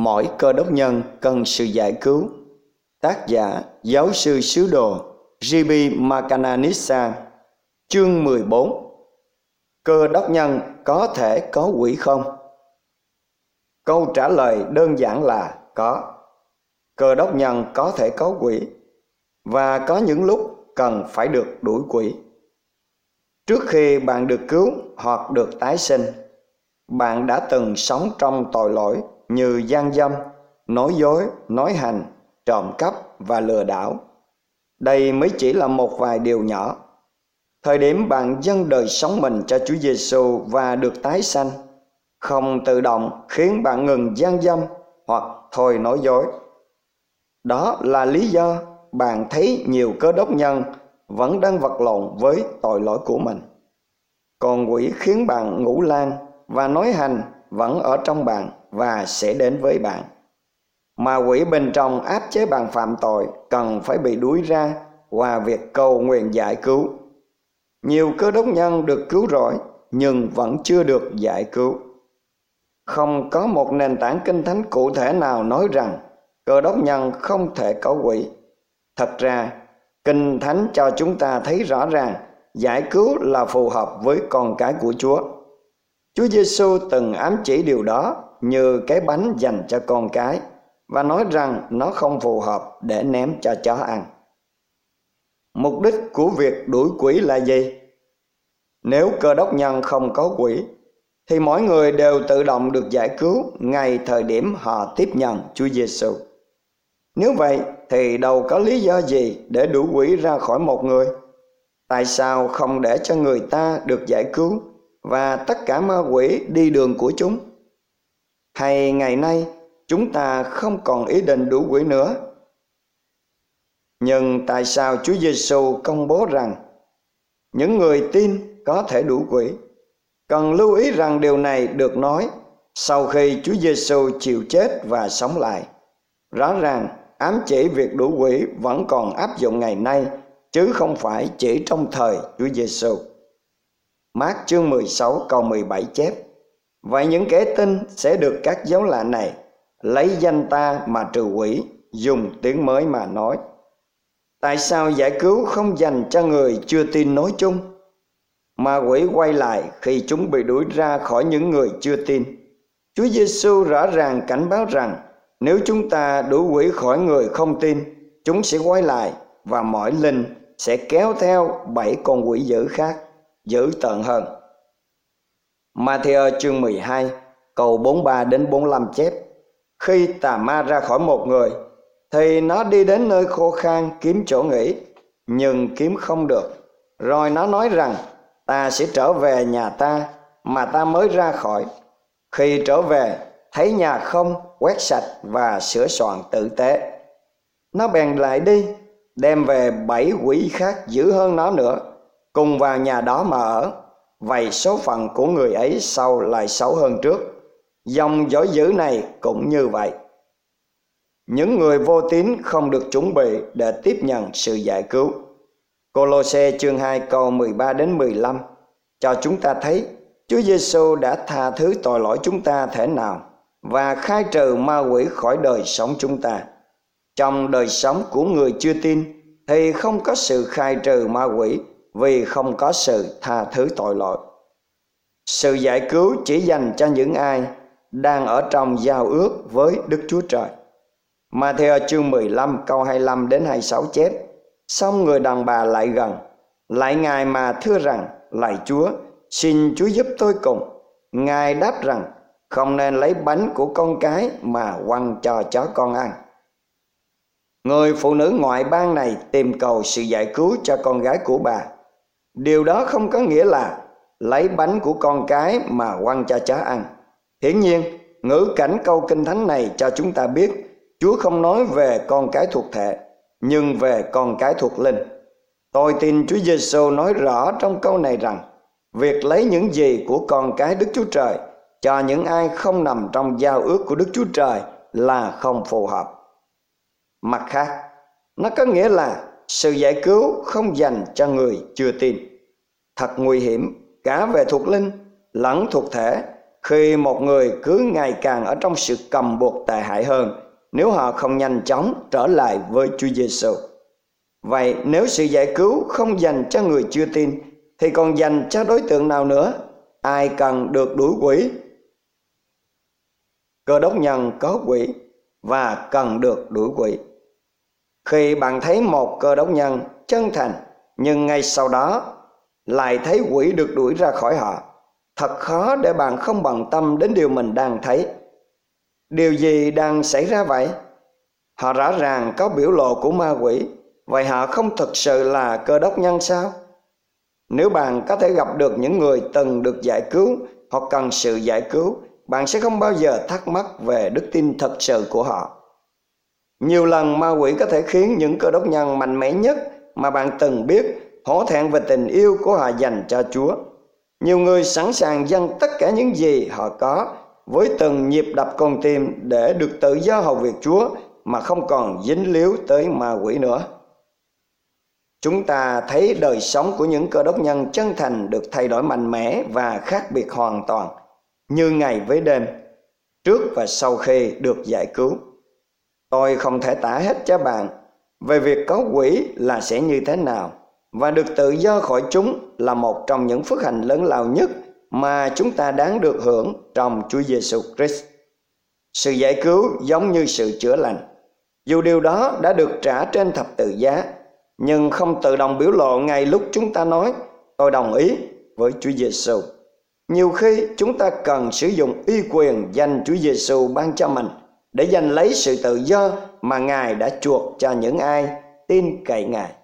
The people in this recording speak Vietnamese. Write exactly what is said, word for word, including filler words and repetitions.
Mỗi Cơ Đốc nhân cần sự giải cứu. Tác giả Giáo sư Sứ đồ J B Makananissa. Chương mười bốn. Cơ Đốc nhân có thể có quỷ không? Câu trả lời đơn giản là có. Cơ Đốc nhân có thể có quỷ, và có những lúc cần phải được đuổi quỷ. Trước khi bạn được cứu hoặc được tái sinh, bạn đã từng sống trong tội lỗi như gian dâm, nói dối, nói hành, trộm cắp và lừa đảo. Đây mới chỉ là một vài điều nhỏ. Thời điểm bạn dâng đời sống mình cho Chúa Giêsu và được tái sanh không tự động khiến bạn ngừng gian dâm hoặc thôi nói dối. Đó là lý do bạn thấy nhiều Cơ Đốc nhân vẫn đang vật lộn với tội lỗi của mình. Còn quỷ khiến bạn ngủ lan và nói hành vẫn ở trong bạn và sẽ đến với bạn. Mà quỷ bên trong áp chế bạn phạm tội cần phải bị đuổi ra qua việc cầu nguyện giải cứu. Nhiều Cơ Đốc nhân được cứu rỗi nhưng vẫn chưa được giải cứu. Không có một nền tảng kinh thánh cụ thể nào nói rằng Cơ Đốc nhân không thể có quỷ. Thật ra, kinh thánh cho chúng ta thấy rõ ràng giải cứu là phù hợp với con cái của Chúa. Chúa Giêsu từng ám chỉ điều đó như cái bánh dành cho con cái và nói rằng nó không phù hợp để ném cho chó ăn. Mục đích của việc đuổi quỷ là gì? Nếu Cơ Đốc nhân không có quỷ, thì mỗi người đều tự động được giải cứu ngay thời điểm họ tiếp nhận Chúa Giêsu. Nếu vậy thì đâu có lý do gì để đuổi quỷ ra khỏi một người? Tại sao không để cho người ta được giải cứu và tất cả ma quỷ đi đường của chúng? Hay ngày nay chúng ta không còn ý định đuổi quỷ nữa? Nhưng tại sao Chúa Giêsu công bố rằng những người tin có thể đuổi quỷ? Cần lưu ý rằng điều này được nói sau khi Chúa Giêsu chịu chết và sống lại. Rõ ràng ám chỉ việc đuổi quỷ vẫn còn áp dụng ngày nay, chứ không phải chỉ trong thời Chúa Giêsu. Mác chương mười sáu câu mười bảy chép: Vậy những kẻ tin sẽ được các dấu lạ này, lấy danh ta mà trừ quỷ, dùng tiếng mới mà nói. Tại sao giải cứu không dành cho người chưa tin nói chung? Ma quỷ quay lại khi chúng bị đuổi ra khỏi những người chưa tin. Chúa Giêsu rõ ràng cảnh báo rằng nếu chúng ta đuổi quỷ khỏi người không tin, chúng sẽ quay lại và mỗi linh sẽ kéo theo bảy con quỷ dữ khác, dữ tợn hơn. Ma-thi-ơ chương mười hai câu bốn mươi ba đến bốn mươi lăm chép: Khi tà ma ra khỏi một người, thì nó đi đến nơi khô khan kiếm chỗ nghỉ, nhưng kiếm không được. Rồi nó nói rằng, ta sẽ trở về nhà ta mà ta mới ra khỏi. Khi trở về, thấy nhà không, quét sạch và sửa soạn tử tế. Nó bèn lại đi, đem về bảy quỷ khác dữ hơn nó nữa, cùng vào nhà đó mà ở. Vậy số phận của người ấy sau lại xấu hơn trước. Dòng dõi dữ này cũng như vậy. Những người vô tín không được chuẩn bị để tiếp nhận sự giải cứu. Cô-lô-se chương hai câu mười ba đến mười lăm cho chúng ta thấy Chúa Giêsu đã tha thứ tội lỗi chúng ta thế nào và khai trừ ma quỷ khỏi đời sống chúng ta. Trong đời sống của người chưa tin thì không có sự khai trừ ma quỷ vì không có sự tha thứ tội lỗi. Sự giải cứu chỉ dành cho những ai đang ở trong giao ước với Đức Chúa Trời. Ma-thi-ơ chương mười lăm câu hai mươi lăm đến hai mươi sáu chép: Xong người đàn bà lại gần, lại Ngài mà thưa rằng, lạy Chúa, xin Chúa giúp tôi cùng. Ngài đáp rằng, không nên lấy bánh của con cái mà quăng cho chó con ăn. Người phụ nữ ngoại bang này tìm cầu sự giải cứu cho con gái của bà. Điều đó không có nghĩa là lấy bánh của con cái mà quăng cho chó ăn. Hiển nhiên, ngữ cảnh câu kinh thánh này cho chúng ta biết Chúa không nói về con cái thuộc thể, nhưng về con cái thuộc linh. Tôi tin Chúa Giêsu nói rõ trong câu này rằng việc lấy những gì của con cái Đức Chúa Trời cho những ai không nằm trong giao ước của Đức Chúa Trời là không phù hợp. Mặt khác, nó có nghĩa là sự giải cứu không dành cho người chưa tin. Thật nguy hiểm cả về thuộc linh lẫn thuộc thể khi một người cứ ngày càng ở trong sự cầm buộc tệ hại hơn nếu họ không nhanh chóng trở lại với Chúa Giêsu. Vậy nếu sự giải cứu không dành cho người chưa tin thì còn dành cho đối tượng nào nữa? Ai cần được đuổi quỷ? Cơ đốc nhân có quỷ và cần được đuổi quỷ. Khi bạn thấy một cơ đốc nhân chân thành nhưng ngay sau đó lại thấy quỷ được đuổi ra khỏi họ, thật khó để bạn không bận tâm đến điều mình đang thấy. Điều gì đang xảy ra vậy? Họ rõ ràng có biểu lộ của ma quỷ. Vậy họ không thực sự là cơ đốc nhân sao? Nếu bạn có thể gặp được những người từng được giải cứu hoặc cần sự giải cứu, bạn sẽ không bao giờ thắc mắc về đức tin thật sự của họ. Nhiều lần ma quỷ có thể khiến những cơ đốc nhân mạnh mẽ nhất mà bạn từng biết hổ thẹn về tình yêu của họ dành cho Chúa. Nhiều người sẵn sàng dâng tất cả những gì họ có với từng nhịp đập con tim để được tự do hầu việc Chúa mà không còn dính líu tới ma quỷ nữa. Chúng ta thấy đời sống của những cơ đốc nhân chân thành được thay đổi mạnh mẽ và khác biệt hoàn toàn, như ngày với đêm, trước và sau khi được giải cứu. Tôi không thể tả hết cho bạn về việc có quỷ là sẽ như thế nào, và được tự do khỏi chúng là một trong những phước hạnh lớn lao nhất mà chúng ta đáng được hưởng trong Chúa Giêsu Christ. Sự giải cứu giống như sự chữa lành. Dù điều đó đã được trả trên thập tự giá, nhưng không tự động biểu lộ ngay lúc chúng ta nói tôi đồng ý với Chúa Giêsu. Nhiều khi chúng ta cần sử dụng uy quyền danh Chúa Giêsu ban cho mình để giành lấy sự tự do mà Ngài đã chuộc cho những ai tin cậy Ngài.